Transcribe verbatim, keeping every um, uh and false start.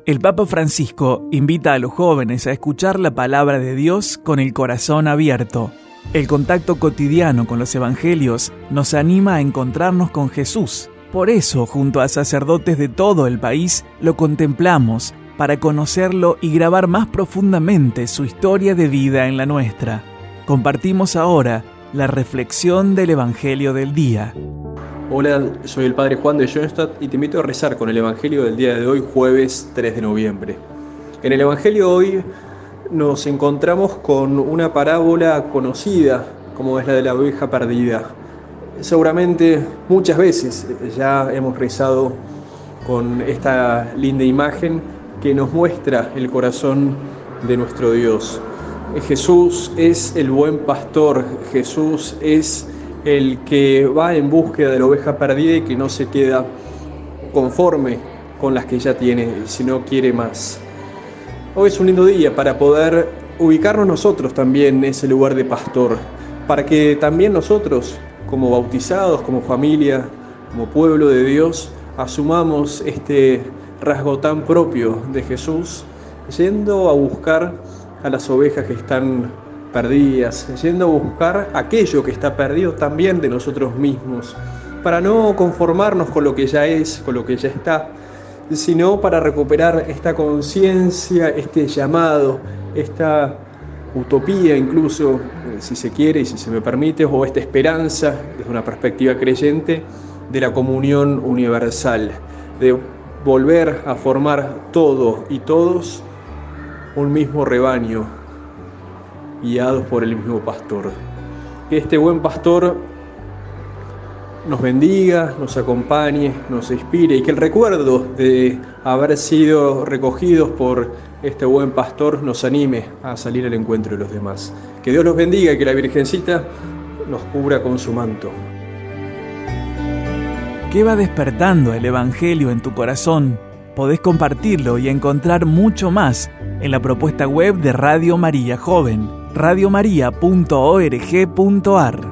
El Papa Francisco invita a los jóvenes a escuchar la palabra de Dios con el corazón abierto. El contacto cotidiano con los evangelios nos anima a encontrarnos con Jesús. Por eso, junto a sacerdotes de todo el país, lo contemplamos para conocerlo y grabar más profundamente su historia de vida en la nuestra. Compartimos ahora la reflexión del Evangelio del día. Hola, soy el Padre Juan de Schoenstatt y te invito a rezar con el Evangelio del día de hoy, jueves tres de noviembre. En el Evangelio hoy nos encontramos con una parábola conocida, como es la de la oveja perdida. Seguramente muchas veces ya hemos rezado con esta linda imagen que nos muestra el corazón de nuestro Dios. Jesús es el buen pastor, Jesús es el que va en búsqueda de la oveja perdida y que no se queda conforme con las que ya tiene, sino quiere más. Hoy es un lindo día para poder ubicarnos nosotros también en ese lugar de pastor, para que también nosotros, como bautizados, como familia, como pueblo de Dios, asumamos este rasgo tan propio de Jesús, yendo a buscar a las ovejas que están perdidas, yendo a buscar aquello que está perdido también de nosotros mismos, para no conformarnos con lo que ya es, con lo que ya está, sino para recuperar esta conciencia, este llamado, esta utopía incluso, si se quiere y si se me permite, o esta esperanza, desde una perspectiva creyente, de la comunión universal, de volver a formar todo y todos un mismo rebaño, guiados por el mismo pastor. Que este buen pastor nos bendiga, nos acompañe, nos inspire y que el recuerdo de haber sido recogidos por este buen pastor nos anime a salir al encuentro de los demás. Que Dios los bendiga y que la Virgencita nos cubra con su manto. ¿Qué va despertando el Evangelio en tu corazón? Podés compartirlo y encontrar mucho más en la propuesta web de Radio María Joven, radiomaria punto org punto ar.